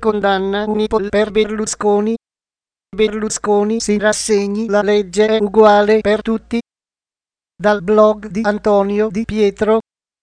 condanna Unipol per Berlusconi. Berlusconi si rassegni, la legge è uguale per tutti. Dal blog di Antonio Di Pietro.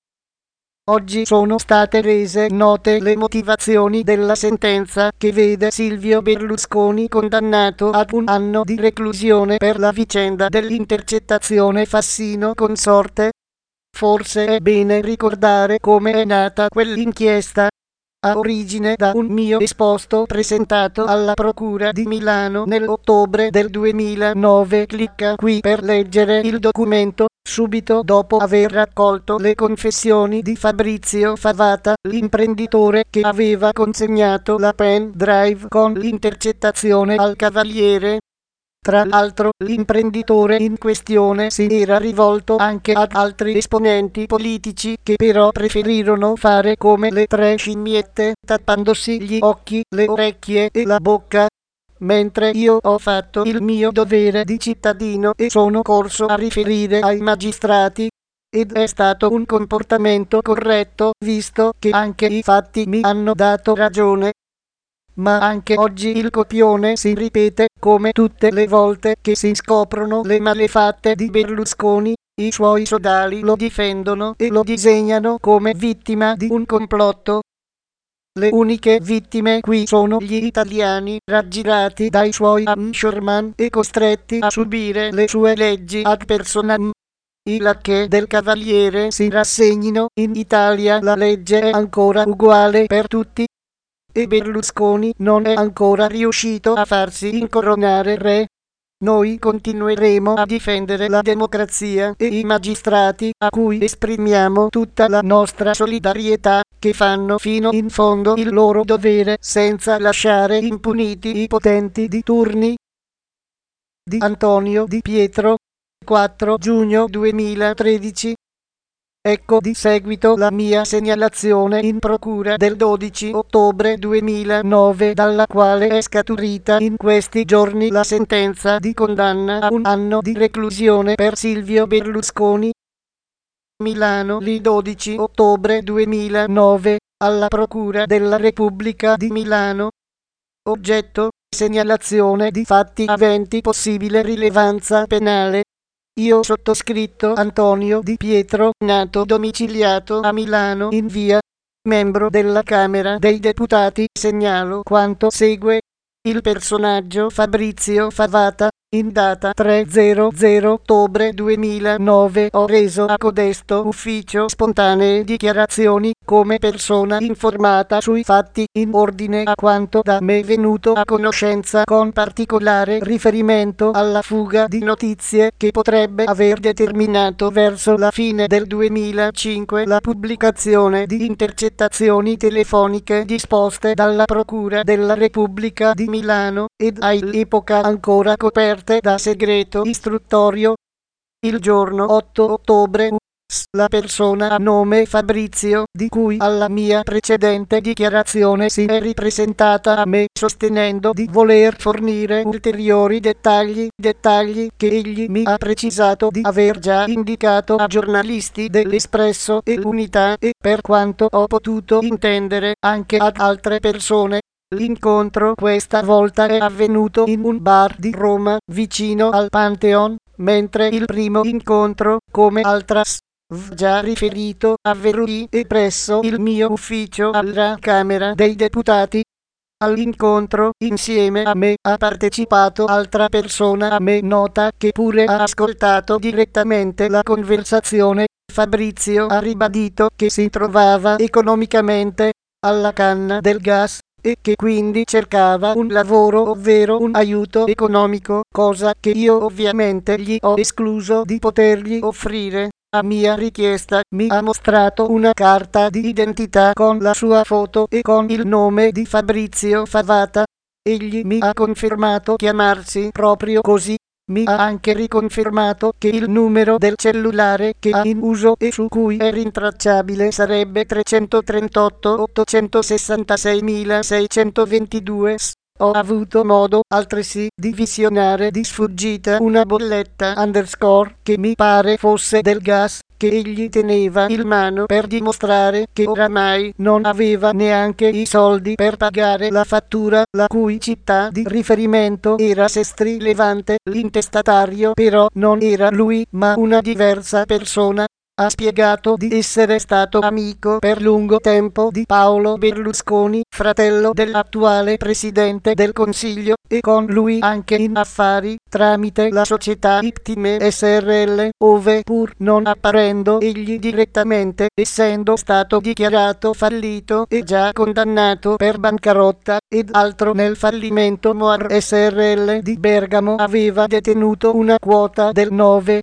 Oggi sono state rese note le motivazioni della sentenza che vede Silvio Berlusconi condannato ad 1 anno di reclusione per la vicenda dell'intercettazione Fassino consorte. Forse è bene ricordare come è nata quell'inchiesta. Ha origine da un mio esposto presentato alla Procura di Milano nell'ottobre del 2009. Clicca qui per leggere il documento. Subito dopo aver raccolto le confessioni di Fabrizio Favata, l'imprenditore che aveva consegnato la pen drive con l'intercettazione al Cavaliere. Tra l'altro, l'imprenditore in questione si era rivolto anche ad altri esponenti politici che però preferirono fare come le 3 scimmiette, tappandosi gli occhi, le orecchie e la bocca. Mentre io ho fatto il mio dovere di cittadino e sono corso a riferire ai magistrati. Ed è stato un comportamento corretto, visto che anche i fatti mi hanno dato ragione. Ma anche oggi il copione si ripete, come tutte le volte che si scoprono le malefatte di Berlusconi. I suoi sodali lo difendono e lo disegnano come vittima di un complotto. Le uniche vittime qui sono gli italiani, raggirati dai suoi anchorman e costretti a subire le sue leggi ad personam. I lacchè del Cavaliere si rassegnino, in Italia la legge è ancora uguale per tutti. E Berlusconi non è ancora riuscito a farsi incoronare re. Noi continueremo a difendere la democrazia e i magistrati, a cui esprimiamo tutta la nostra solidarietà, che fanno fino in fondo il loro dovere senza lasciare impuniti i potenti di turni. Di Antonio Di Pietro, 4 giugno 2013. Ecco di seguito la mia segnalazione in procura del 12 ottobre 2009, dalla quale è scaturita in questi giorni la sentenza di condanna a 1 anno di reclusione per Silvio Berlusconi. Milano, il 12 ottobre 2009, alla Procura della Repubblica di Milano. Oggetto: segnalazione di fatti aventi possibile rilevanza penale. Io sottoscritto Antonio Di Pietro, nato domiciliato a Milano in via, membro della Camera dei Deputati, segnalo quanto segue. Il personaggio Fabrizio Favata, in data 3/00 ottobre 2009, ho reso a codesto ufficio spontanee dichiarazioni come persona informata sui fatti in ordine a quanto da me venuto a conoscenza, con particolare riferimento alla fuga di notizie che potrebbe aver determinato verso la fine del 2005 la pubblicazione di intercettazioni telefoniche disposte dalla Procura della Repubblica di Milano ed all'epoca ancora coperte da segreto istruttorio. Il giorno 8 ottobre la persona a nome Fabrizio, di cui alla mia precedente dichiarazione si è ripresentata a me sostenendo di voler fornire ulteriori dettagli che egli mi ha precisato di aver già indicato a giornalisti dell'Espresso e l'Unità e, per quanto ho potuto intendere, anche ad altre persone. L'incontro questa volta è avvenuto in un bar di Roma, vicino al Pantheon, mentre il primo incontro, come altras già riferito, avverrì e presso il mio ufficio alla Camera dei Deputati. All'incontro, insieme a me, ha partecipato altra persona a me nota che pure ha ascoltato direttamente la conversazione. Fabrizio ha ribadito che si trovava economicamente alla canna del gas e che quindi cercava un lavoro, ovvero un aiuto economico, cosa che io ovviamente gli ho escluso di potergli offrire. A mia richiesta mi ha mostrato una carta di identità con la sua foto e con il nome di Fabrizio Favata. Egli mi ha confermato chiamarsi proprio così. Mi ha anche riconfermato che il numero del cellulare che ha in uso e su cui è rintracciabile sarebbe 338 866 622. Ho avuto modo altresì di visionare di sfuggita una bolletta _ che mi pare fosse del gas, che egli teneva in mano per dimostrare che oramai non aveva neanche i soldi per pagare la fattura, la cui città di riferimento era Sestri Levante. L'intestatario però non era lui, ma una diversa persona. Ha spiegato di essere stato amico per lungo tempo di Paolo Berlusconi, fratello dell'attuale presidente del Consiglio, e con lui anche in affari, tramite la società Iptime SRL, ove pur non apparendo egli direttamente, essendo stato dichiarato fallito e già condannato per bancarotta ed altro nel fallimento, Moar SRL di Bergamo aveva detenuto una quota del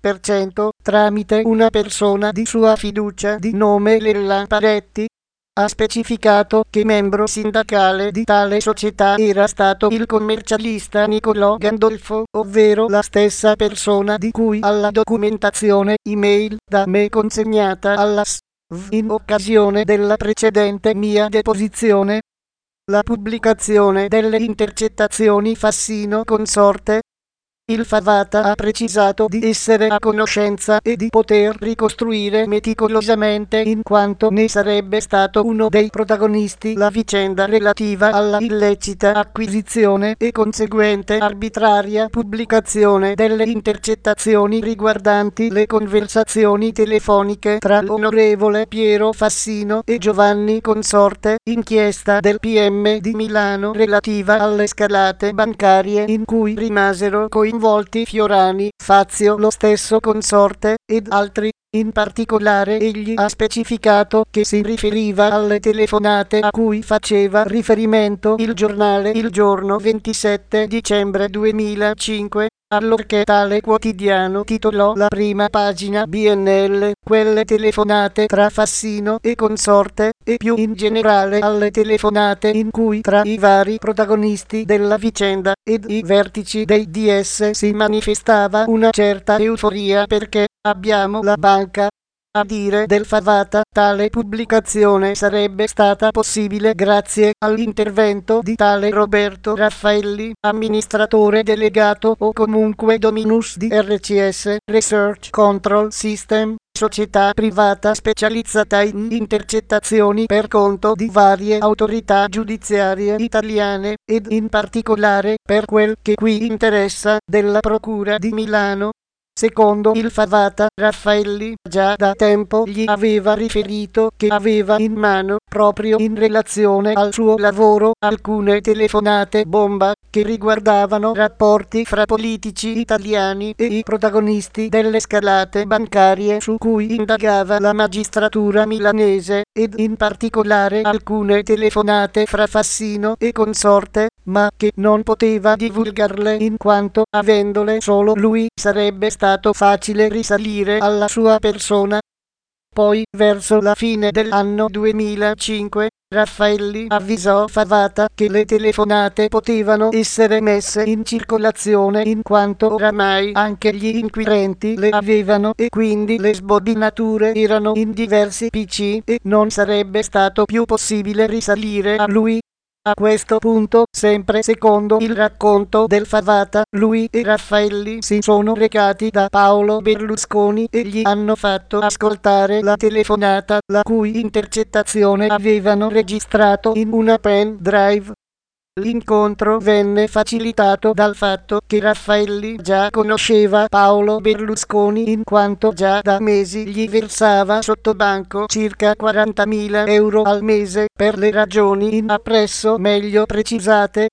9% tramite una persona di sua fiducia di nome Lella Paretti. Ha specificato che membro sindacale di tale società era stato il commercialista Nicolò Gandolfo, ovvero la stessa persona di cui alla documentazione email da me consegnata alla SVV in occasione della precedente mia deposizione. La pubblicazione delle intercettazioni Fassino Consorte. Il Favata ha precisato di essere a conoscenza e di poter ricostruire meticolosamente, in quanto ne sarebbe stato uno dei protagonisti, la vicenda relativa alla illecita acquisizione e conseguente arbitraria pubblicazione delle intercettazioni riguardanti le conversazioni telefoniche tra l'onorevole Piero Fassino e Giovanni Consorte, inchiesta del PM di Milano relativa alle scalate bancarie in cui rimasero coinvolti Fiorani, Fazio, lo stesso Consorte ed altri. In particolare egli ha specificato che si riferiva alle telefonate a cui faceva riferimento il giornale il giorno 27 dicembre 2005, allorché tale quotidiano titolò la prima pagina BNL, quelle telefonate tra Fassino e Consorte, e più in generale alle telefonate in cui tra i vari protagonisti della vicenda ed i vertici dei DS si manifestava una certa euforia perché abbiamo la banca. A dire del Favata, tale pubblicazione sarebbe stata possibile grazie all'intervento di tale Roberto Raffaelli, amministratore delegato o comunque dominus di RCS, Research Control System, società privata specializzata in intercettazioni per conto di varie autorità giudiziarie italiane ed in particolare, per quel che qui interessa, della Procura di Milano. Secondo il Favata, Raffaelli già da tempo gli aveva riferito che aveva in mano, proprio in relazione al suo lavoro, alcune telefonate bomba che riguardavano rapporti fra politici italiani e i protagonisti delle scalate bancarie su cui indagava la magistratura milanese, ed in particolare alcune telefonate fra Fassino e Consorte, ma che non poteva divulgarle in quanto, avendole solo lui, sarebbe stato facile risalire alla sua persona. Poi, verso la fine dell'anno 2005, Raffaelli avvisò Favata che le telefonate potevano essere messe in circolazione in quanto oramai anche gli inquirenti le avevano e quindi le sbobinature erano in diversi PC e non sarebbe stato più possibile risalire a lui. A questo punto, sempre secondo il racconto del Favata, lui e Raffaelli si sono recati da Paolo Berlusconi e gli hanno fatto ascoltare la telefonata, la cui intercettazione avevano registrato in una pen drive. L'incontro venne facilitato dal fatto che Raffaelli già conosceva Paolo Berlusconi in quanto già da mesi gli versava sottobanco circa 40.000 euro al mese per le ragioni in appresso meglio precisate.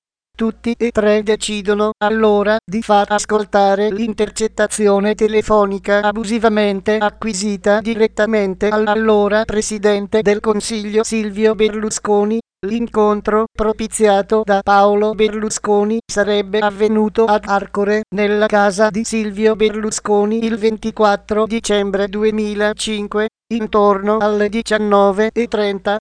Tutti e tre decidono allora di far ascoltare l'intercettazione telefonica abusivamente acquisita direttamente all'allora presidente del Consiglio Silvio Berlusconi. L'incontro, propiziato da Paolo Berlusconi, sarebbe avvenuto ad Arcore, nella casa di Silvio Berlusconi il 24 dicembre 2005, intorno alle 19:30.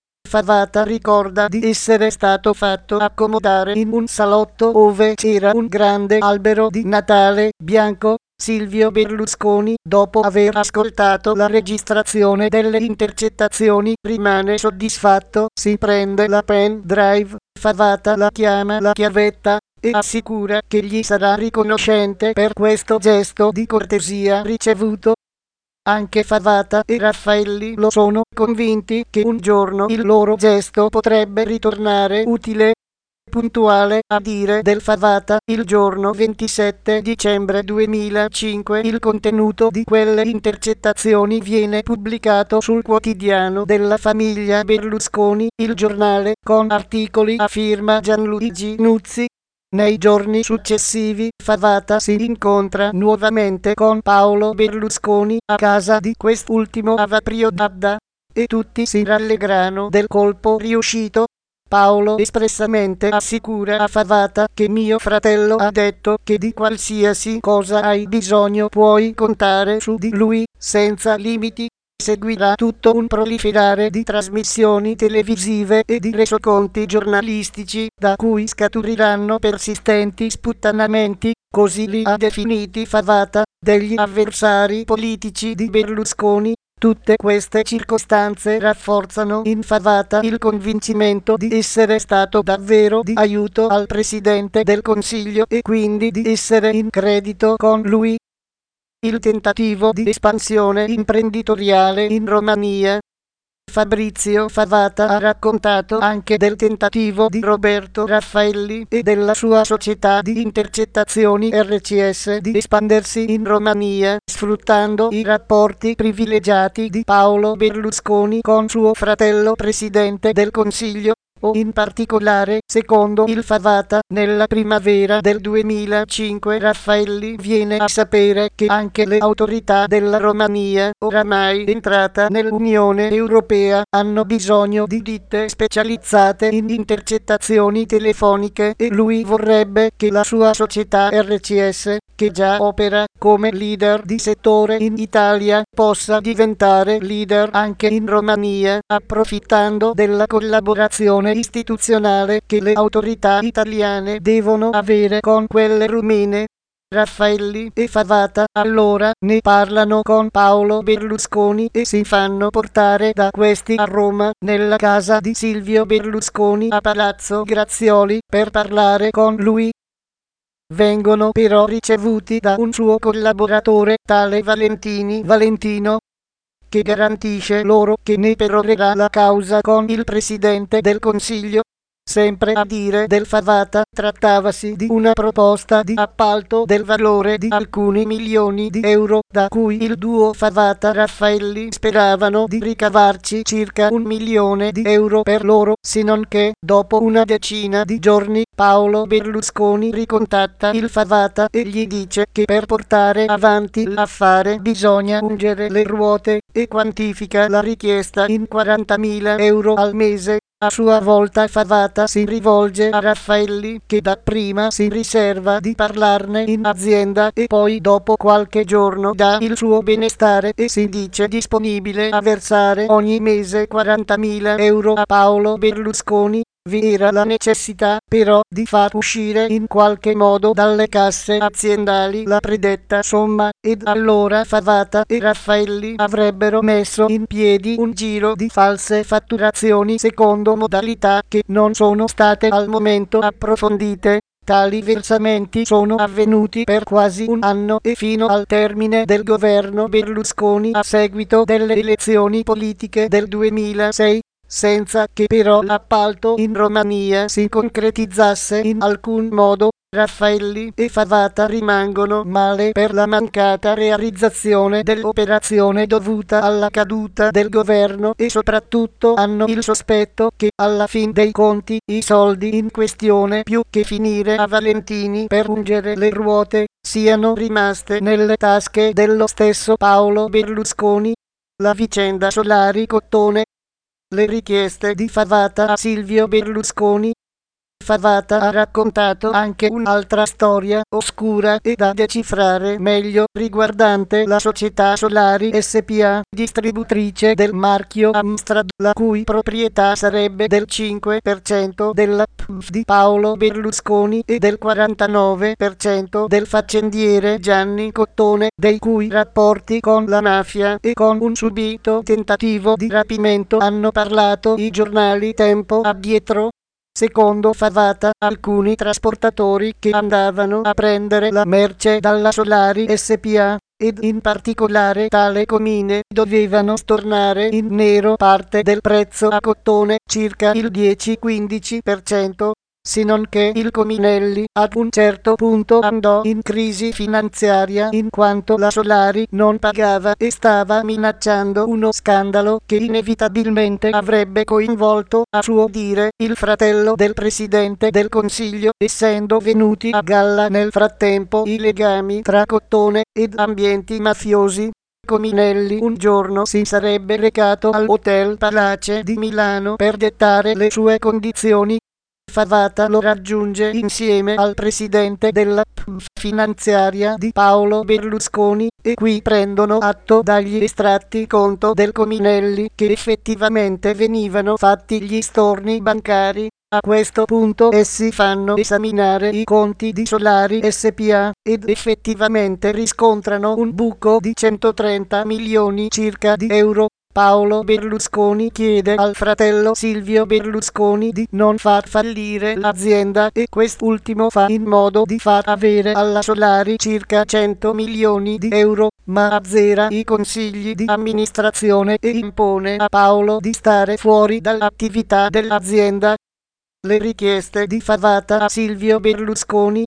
Favata ricorda di essere stato fatto accomodare in un salotto ove c'era un grande albero di Natale bianco. Silvio Berlusconi, dopo aver ascoltato la registrazione delle intercettazioni, rimane soddisfatto, si prende la pen drive, Favata la chiama la chiavetta e assicura che gli sarà riconoscente per questo gesto di cortesia ricevuto. Anche Favata e Raffaelli lo sono convinti che un giorno il loro gesto potrebbe ritornare utile. Puntuale a dire del Favata, il giorno 27 dicembre 2005 il contenuto di quelle intercettazioni viene pubblicato sul quotidiano della famiglia Berlusconi, Il Giornale, con articoli a firma Gianluigi Nuzzi. Nei giorni successivi Favata si incontra nuovamente con Paolo Berlusconi a casa di quest'ultimo a Vaprio d'Adda e tutti si rallegrano del colpo riuscito. Paolo espressamente assicura a Favata che mio fratello ha detto che di qualsiasi cosa hai bisogno puoi contare su di lui, senza limiti. Seguirà tutto un proliferare di trasmissioni televisive e di resoconti giornalistici, da cui scaturiranno persistenti sputtanamenti, così li ha definiti Favata, degli avversari politici di Berlusconi. Tutte queste circostanze rafforzano in Favata il convincimento di essere stato davvero di aiuto al Presidente del Consiglio e quindi di essere in credito con lui. Il tentativo di espansione imprenditoriale in Romania. Fabrizio Favata ha raccontato anche del tentativo di Roberto Raffaelli e della sua società di intercettazioni RCS di espandersi in Romania, sfruttando i rapporti privilegiati di Paolo Berlusconi con suo fratello Presidente del Consiglio. In particolare, secondo il Favata, nella primavera del 2005 Raffaelli viene a sapere che anche le autorità della Romania, oramai entrata nell'Unione Europea, hanno bisogno di ditte specializzate in intercettazioni telefoniche e lui vorrebbe che la sua società RCS, che già opera come leader di settore in Italia, possa diventare leader anche in Romania, approfittando della collaborazione istituzionale che le autorità italiane devono avere con quelle rumene. Raffaelli e Favata allora ne parlano con Paolo Berlusconi e si fanno portare da questi a Roma, nella casa di Silvio Berlusconi a Palazzo Grazioli, per parlare con lui. Vengono però ricevuti da un suo collaboratore, tale Valentino, che garantisce loro che ne perorerà la causa con il Presidente del Consiglio. Sempre a dire del Favata, trattavasi di una proposta di appalto del valore di alcuni milioni di euro, da cui il duo Favata-Raffaelli speravano di ricavarci circa 1 milione di euro per loro, sinonché, dopo una decina di giorni, Paolo Berlusconi ricontatta il Favata e gli dice che per portare avanti l'affare bisogna ungere le ruote e quantifica la richiesta in 40.000 euro al mese. A sua volta Favata si rivolge a Raffaelli, che dapprima si riserva di parlarne in azienda e poi dopo qualche giorno dà il suo benestare e si dice disponibile a versare ogni mese 40.000 euro a Paolo Berlusconi. Vi era la necessità, però, di far uscire in qualche modo dalle casse aziendali la predetta somma, ed allora Favata e Raffaelli avrebbero messo in piedi un giro di false fatturazioni secondo modalità che non sono state al momento approfondite. Tali versamenti sono avvenuti per quasi un anno e fino al termine del governo Berlusconi a seguito delle elezioni politiche del 2006. Senza che però l'appalto in Romania si concretizzasse in alcun modo. Raffaelli e Favata rimangono male per la mancata realizzazione dell'operazione dovuta alla caduta del governo e soprattutto hanno il sospetto che alla fin dei conti i soldi in questione, più che finire a Valentini per ungere le ruote, siano rimaste nelle tasche dello stesso Paolo Berlusconi. La vicenda Solari-Cottone. Le richieste di Favata a Silvio Berlusconi. Favata ha raccontato anche un'altra storia oscura e da decifrare meglio riguardante la società Solari SpA, distributrice del marchio Amstrad, la cui proprietà sarebbe del 5% della PF di Paolo Berlusconi e del 49% del faccendiere Gianni Cottone, dei cui rapporti con la mafia e con un subito tentativo di rapimento hanno parlato i giornali tempo addietro. Secondo Favata, alcuni trasportatori che andavano a prendere la merce dalla Solari SpA ed in particolare tale comine dovevano stornare in nero parte del prezzo a cottone, circa il 10-15%, se non che il Cominelli ad un certo punto andò in crisi finanziaria in quanto la Solari non pagava e stava minacciando uno scandalo che inevitabilmente avrebbe coinvolto, a suo dire, il fratello del Presidente del Consiglio, essendo venuti a galla nel frattempo i legami tra Cottone ed ambienti mafiosi. Cominelli un giorno si sarebbe recato al Hotel Palace di Milano per dettare le sue condizioni. Favata lo raggiunge insieme al presidente della finanziaria di Paolo Berlusconi e qui prendono atto dagli estratti conto del Cominelli che effettivamente venivano fatti gli storni bancari. A questo punto essi fanno esaminare i conti di Solari SpA ed effettivamente riscontrano un buco di 130 milioni circa di euro. Paolo Berlusconi chiede al fratello Silvio Berlusconi di non far fallire l'azienda e quest'ultimo fa in modo di far avere alla Solari circa 100 milioni di euro, ma azzera i consigli di amministrazione e impone a Paolo di stare fuori dall'attività dell'azienda. Le richieste di Favata a Silvio Berlusconi.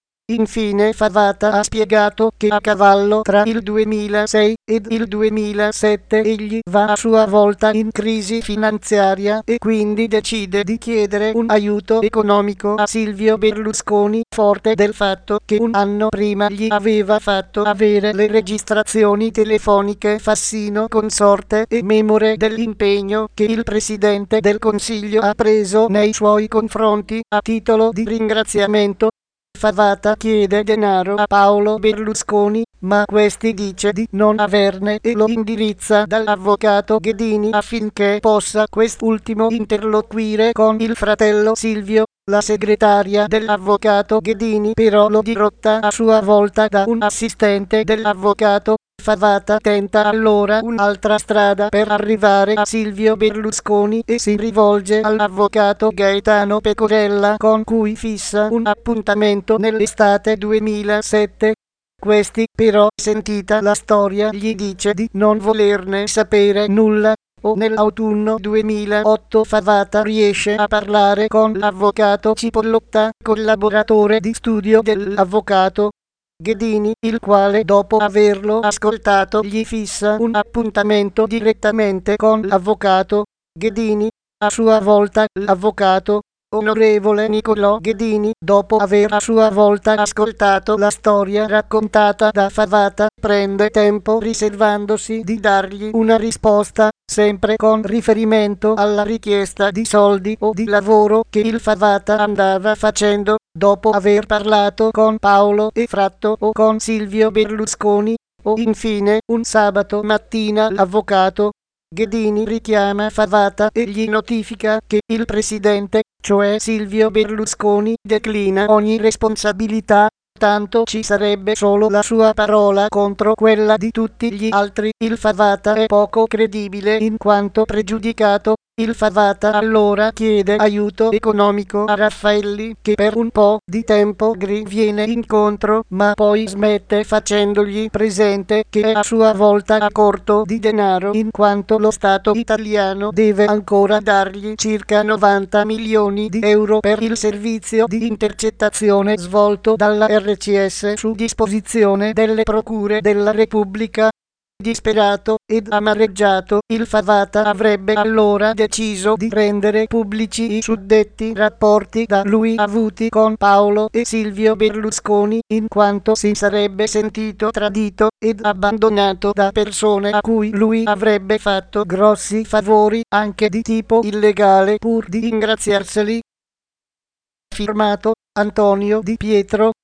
Infine Favata ha spiegato che a cavallo tra il 2006 ed il 2007 egli va a sua volta in crisi finanziaria e quindi decide di chiedere un aiuto economico a Silvio Berlusconi, forte del fatto che un anno prima gli aveva fatto avere le registrazioni telefoniche Fassino Consorte e memore dell'impegno che il Presidente del Consiglio ha preso nei suoi confronti a titolo di ringraziamento. Favata chiede denaro a Paolo Berlusconi, ma questi dice di non averne e lo indirizza dall'avvocato Ghedini affinché possa quest'ultimo interloquire con il fratello Silvio. La segretaria dell'avvocato Ghedini però lo dirotta a sua volta da un assistente dell'avvocato. Favata tenta allora un'altra strada per arrivare a Silvio Berlusconi e si rivolge all'avvocato Gaetano Pecorella con cui fissa un appuntamento nell'estate 2007. Questi però, sentita la storia, gli dice di non volerne sapere nulla. Nell'autunno 2008 Favata riesce a parlare con l'avvocato Cipollotta, collaboratore di studio dell'avvocato Ghedini, il quale dopo averlo ascoltato gli fissa un appuntamento direttamente con l'avvocato Ghedini. A sua volta l'avvocato onorevole Niccolò Ghedini, dopo aver a sua volta ascoltato la storia raccontata da Favata, prende tempo riservandosi di dargli una risposta, sempre con riferimento alla richiesta di soldi o di lavoro che il Favata andava facendo, dopo aver parlato con Paolo e Fratto o con Silvio Berlusconi. Infine, un sabato mattina l'avvocato Ghedini richiama Favata e gli notifica che il presidente, cioè Silvio Berlusconi, declina ogni responsabilità, tanto ci sarebbe solo la sua parola contro quella di tutti gli altri. Il Favata è poco credibile in quanto pregiudicato. Il Favata allora chiede aiuto economico a Raffaelli, che per un po' di tempo gli viene incontro, ma poi smette facendogli presente che è a sua volta a corto di denaro in quanto lo Stato italiano deve ancora dargli circa 90 milioni di euro per il servizio di intercettazione svolto dalla RCS su disposizione delle procure della Repubblica. Disperato ed amareggiato, il Favata avrebbe allora deciso di rendere pubblici i suddetti rapporti da lui avuti con Paolo e Silvio Berlusconi, in quanto si sarebbe sentito tradito ed abbandonato da persone a cui lui avrebbe fatto grossi favori, anche di tipo illegale, pur di ingraziarseli. Firmato Antonio Di Pietro.